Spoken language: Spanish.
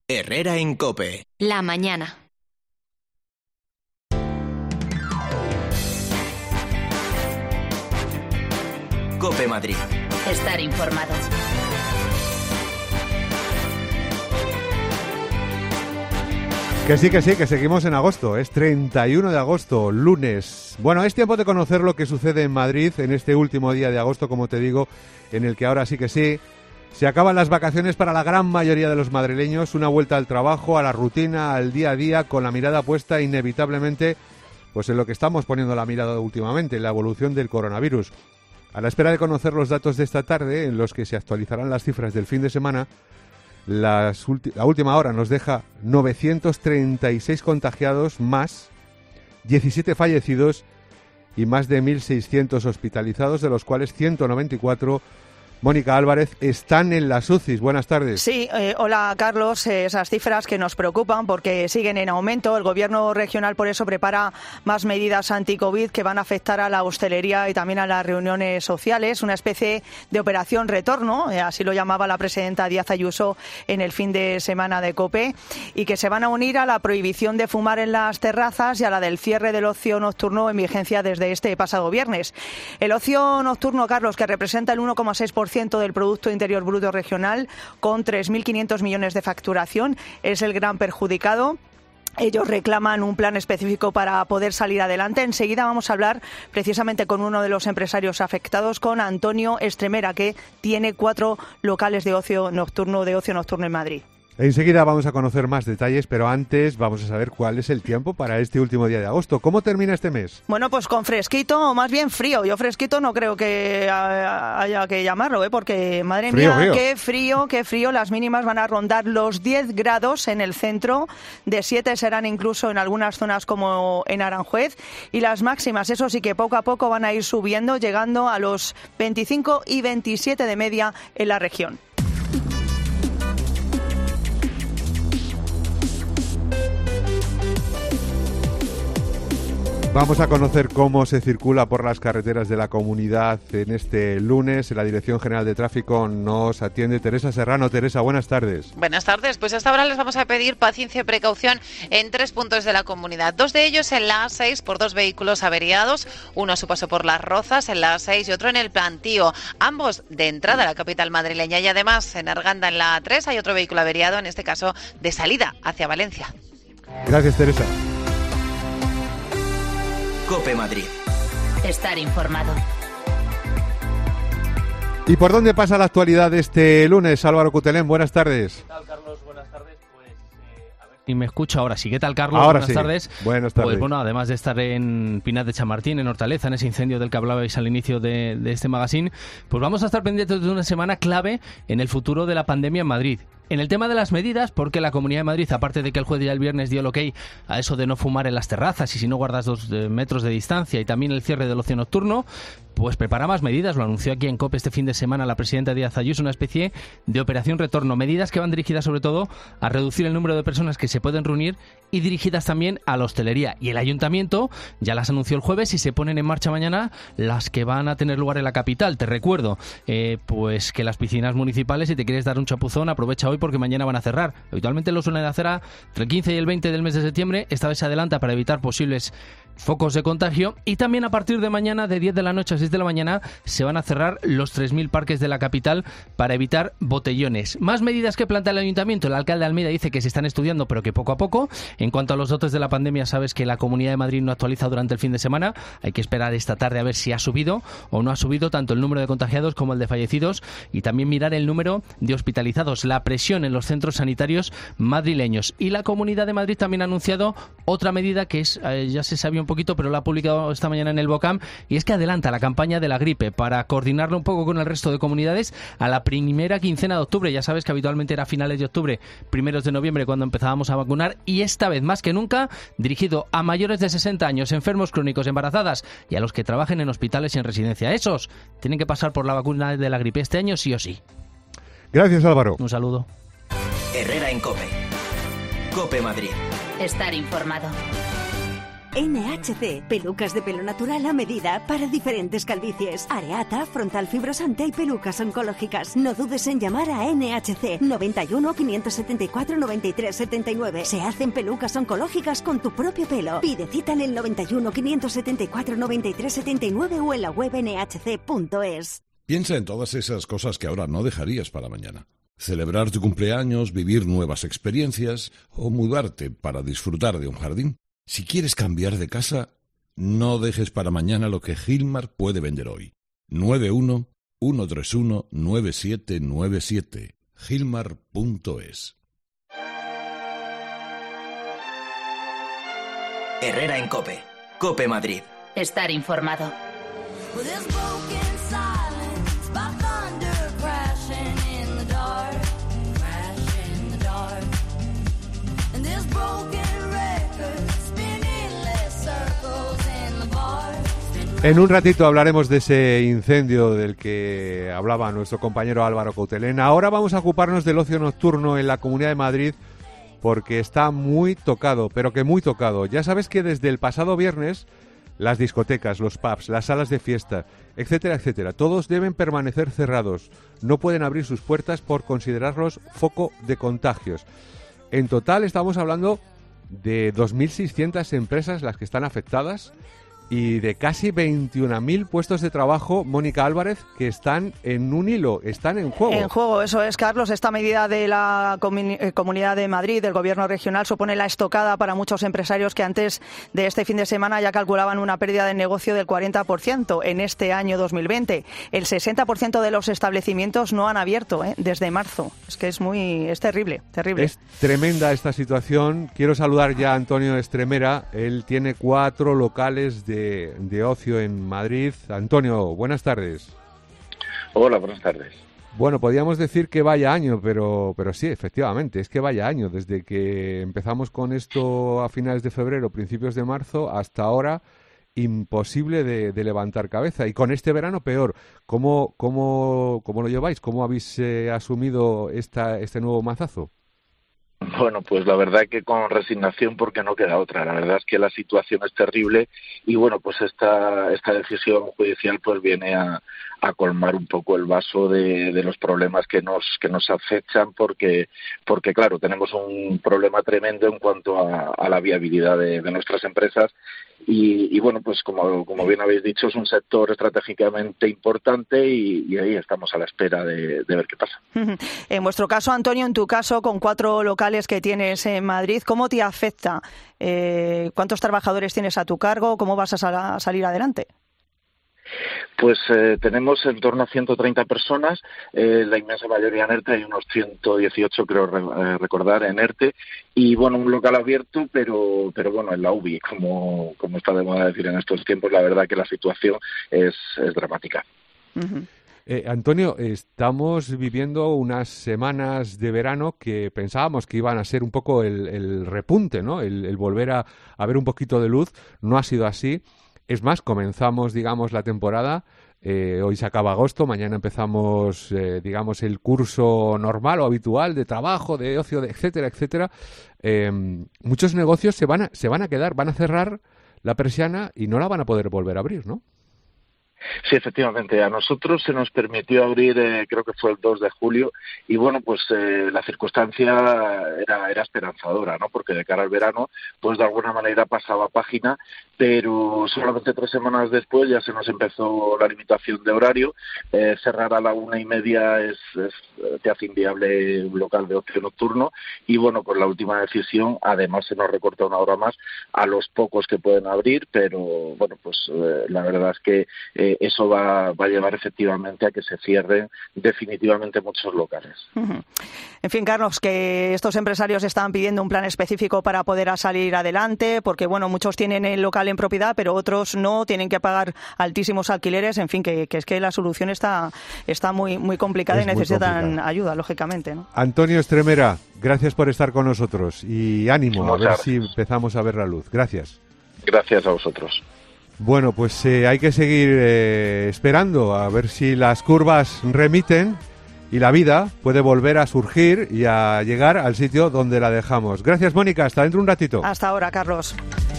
Herrera en COPE. La mañana. COPE Madrid. Estar informado. Que sí, que seguimos en agosto. Es 31 de agosto, lunes. Bueno, es tiempo de conocer lo que sucede en Madrid en este último día de agosto, como te digo, en el que ahora sí que sí, se acaban las vacaciones para la gran mayoría de los madrileños, una vuelta al trabajo, a la rutina, al día a día, con la mirada puesta inevitablemente pues en lo que estamos poniendo la mirada últimamente, en la evolución del coronavirus. A la espera de conocer los datos de esta tarde, en los que se actualizarán las cifras del fin de semana, la última hora nos deja 936 contagiados más, 17 fallecidos y más de 1.600 hospitalizados, de los cuales 194, Mónica Álvarez, están en las UCIs. Buenas tardes. Sí, hola Carlos. Esas cifras que nos preocupan porque siguen en aumento. El Gobierno regional por eso prepara más medidas anti-COVID que van a afectar a la hostelería y también a las reuniones sociales. Una especie de operación retorno, así lo llamaba la presidenta Díaz Ayuso en el fin de semana de COPE, y que se van a unir a la prohibición de fumar en las terrazas y a la del cierre del ocio nocturno en vigencia desde este pasado viernes. El ocio nocturno, Carlos, que representa el 1,6% del Producto Interior Bruto regional, con 3.500 millones de facturación, es el gran perjudicado. Ellos reclaman un plan específico para poder salir adelante. Enseguida vamos a hablar precisamente con uno de los empresarios afectados, con Antonio Estremera, que tiene 4 locales de ocio nocturno en Madrid. Enseguida vamos a conocer más detalles, pero antes vamos a saber cuál es el tiempo para este último día de agosto. ¿Cómo termina este mes? Bueno, pues con fresquito, o más bien frío. Yo fresquito no creo que haya que llamarlo, porque madre mía, qué frío. Las mínimas van a rondar los 10 grados en el centro, de 7 serán incluso en algunas zonas como en Aranjuez, y las máximas, eso sí que poco a poco van a ir subiendo, llegando a los 25 y 27 de media en la región. Vamos a conocer cómo se circula por las carreteras de la comunidad en este lunes. En la Dirección General de Tráfico nos atiende Teresa Serrano. Teresa, buenas tardes. Buenas tardes. Pues hasta ahora les vamos a pedir paciencia y precaución en 3 puntos de la comunidad. 2 de ellos en la A6 por 2 vehículos averiados. Uno a su paso por Las Rozas en la A6 y otro en el Plantío. Ambos de entrada a la capital madrileña. Y además en Arganda en la A3 hay otro vehículo averiado, en este caso de salida hacia Valencia. Gracias, Teresa. COPE Madrid. Estar informado. ¿Y por dónde pasa la actualidad de este lunes? Álvaro Cutelén, buenas tardes. ¿Qué tal, Carlos? Buenas tardes. Pues, a ver si me escucho ahora sí. ¿Qué tal, Carlos? Ahora buenas sí. tardes. Buenas tardes. Pues bueno, además de estar en Pinar de Chamartín, en Hortaleza, en ese incendio del que hablabais al inicio de este magazine, pues vamos a estar pendientes de una semana clave en el futuro de la pandemia en Madrid. En el tema de las medidas, porque la Comunidad de Madrid, aparte de que el juez ya el viernes dio el ok a eso de no fumar en las terrazas y si no guardas 2 metros de distancia, y también el cierre del ocio nocturno, pues prepara más medidas. Lo anunció aquí en COPE este fin de semana la presidenta Díaz Ayuso, una especie de operación retorno. Medidas que van dirigidas sobre todo a reducir el número de personas que se pueden reunir y dirigidas también a la hostelería. Y el ayuntamiento ya las anunció el jueves y se ponen en marcha mañana las que van a tener lugar en la capital. Te recuerdo pues que las piscinas municipales, si te quieres dar un chapuzón, aprovecha hoy porque mañana van a cerrar. Habitualmente lo suelen hacer entre el 15 y el 20 del mes de septiembre. Esta vez se adelanta para evitar posibles focos de contagio, y también a partir de mañana de 10 de la noche a 6 de la mañana se van a cerrar los 3.000 parques de la capital para evitar botellones. Más medidas que plantea el ayuntamiento. El alcalde de Almeida dice que se están estudiando, pero que poco a poco. En cuanto a los datos de la pandemia, sabes que la Comunidad de Madrid no actualiza durante el fin de semana. Hay que esperar esta tarde a ver si ha subido o no ha subido tanto el número de contagiados como el de fallecidos, y también mirar el número de hospitalizados, la presión en los centros sanitarios madrileños. Y la Comunidad de Madrid también ha anunciado otra medida que es, ya se sabía un poquito, pero la ha publicado esta mañana en el BOCAM, y es que adelanta la campaña de la gripe para coordinarlo un poco con el resto de comunidades a la primera quincena de octubre. Ya sabes que habitualmente era finales de octubre, primeros de noviembre cuando empezábamos a vacunar, y esta vez más que nunca dirigido a mayores de 60 años, enfermos crónicos, embarazadas y a los que trabajen en hospitales y en residencia. Esos tienen que pasar por la vacuna de la gripe este año sí o sí. Gracias, Álvaro. Un saludo. Herrera en COPE. COPE Madrid. Estar informado. NHC, pelucas de pelo natural a medida para diferentes calvicies. Areata, frontal fibrosante y pelucas oncológicas. No dudes en llamar a NHC 91 574 93 79. Se hacen pelucas oncológicas con tu propio pelo. Pide cita en el 91 574 93 79 o en la web nhc.es. Piensa en todas esas cosas que ahora no dejarías para mañana. Celebrar tu cumpleaños, vivir nuevas experiencias o mudarte para disfrutar de un jardín. Si quieres cambiar de casa, no dejes para mañana lo que Gilmar puede vender hoy. 91-131-9797. Gilmar.es. Herrera en COPE. COPE Madrid. Estar informado. En un ratito hablaremos de ese incendio del que hablaba nuestro compañero Álvaro Coutelén. Ahora vamos a ocuparnos del ocio nocturno en la Comunidad de Madrid porque está muy tocado, pero que muy tocado. Ya sabes que desde el pasado viernes las discotecas, los pubs, las salas de fiesta, etcétera, etcétera, todos deben permanecer cerrados. No pueden abrir sus puertas por considerarlos foco de contagios. En total estamos hablando de 2.600 empresas las que están afectadas y de casi 21.000 puestos de trabajo, Mónica Álvarez, que están en un hilo, están en juego. En juego, eso es, Carlos. Esta medida de la Comunidad de Madrid, del Gobierno regional, supone la estocada para muchos empresarios que antes de este fin de semana ya calculaban una pérdida de negocio del 40% en este año 2020. El 60% de los establecimientos no han abierto desde marzo. Es que es terrible, terrible. Es tremenda esta situación. Quiero saludar ya a Antonio Estremera. Él tiene 4 locales de ocio en Madrid. Antonio, buenas tardes. Hola, buenas tardes. Bueno, podríamos decir que vaya año, pero sí, efectivamente, es que vaya año. Desde que empezamos con esto a finales de febrero, principios de marzo, hasta ahora, imposible de levantar cabeza. Y con este verano peor. ¿Cómo lo lleváis? ¿Cómo habéis asumido este nuevo mazazo? Bueno, pues la verdad que con resignación, porque no queda otra. La verdad es que la situación es terrible y bueno, pues esta decisión judicial pues viene a colmar un poco el vaso de los problemas que nos acechan, porque claro, tenemos un problema tremendo en cuanto a la viabilidad de nuestras empresas. Y bueno, pues como bien habéis dicho, es un sector estratégicamente importante y ahí estamos a la espera de ver qué pasa. En vuestro caso, Antonio, en tu caso, con 4 locales que tienes en Madrid, ¿cómo te afecta? ¿Cuántos trabajadores tienes a tu cargo? ¿Cómo vas a salir adelante? Pues tenemos en torno a 130 personas, la inmensa mayoría en ERTE, hay unos 118 creo recordar en ERTE, y bueno, un local abierto, pero bueno, en la UBI, como está de moda decir en estos tiempos, la verdad que la situación es dramática. Uh-huh. Antonio, estamos viviendo unas semanas de verano que pensábamos que iban a ser un poco el repunte, ¿no? El volver a ver un poquito de luz. No ha sido así. Es más, comenzamos, digamos, la temporada, hoy se acaba agosto, mañana empezamos, digamos, el curso normal o habitual de trabajo, de ocio, etcétera, etcétera. Muchos negocios se van a quedar, van a cerrar la persiana y no la van a poder volver a abrir, ¿no? Sí, efectivamente. A nosotros se nos permitió abrir, creo que fue el 2 de julio, y bueno, pues la circunstancia era esperanzadora, ¿no? Porque de cara al verano, pues de alguna manera pasaba página, pero solamente 3 semanas después ya se nos empezó la limitación de horario. Cerrar a la 1:30 te hace inviable un local de ocio nocturno, y bueno, pues la última decisión, además se nos recorta 1 hora más a los pocos que pueden abrir, pero bueno, pues la verdad es que eso va a llevar efectivamente a que se cierren definitivamente muchos locales. Uh-huh. En fin, Carlos, que estos empresarios están pidiendo un plan específico para poder salir adelante, porque bueno, muchos tienen el local en propiedad, pero otros no, tienen que pagar altísimos alquileres, en fin, que es que la solución está muy, muy complicada y necesitan ayuda, lógicamente, ¿no? Antonio Estremera, gracias por estar con nosotros y ánimo, Muchas a ver gracias. si empezamos a ver la luz. Gracias. Gracias a vosotros. Bueno, pues hay que seguir esperando a ver si las curvas remiten y la vida puede volver a surgir y a llegar al sitio donde la dejamos. Gracias, Mónica. Hasta dentro de un ratito. Hasta ahora, Carlos.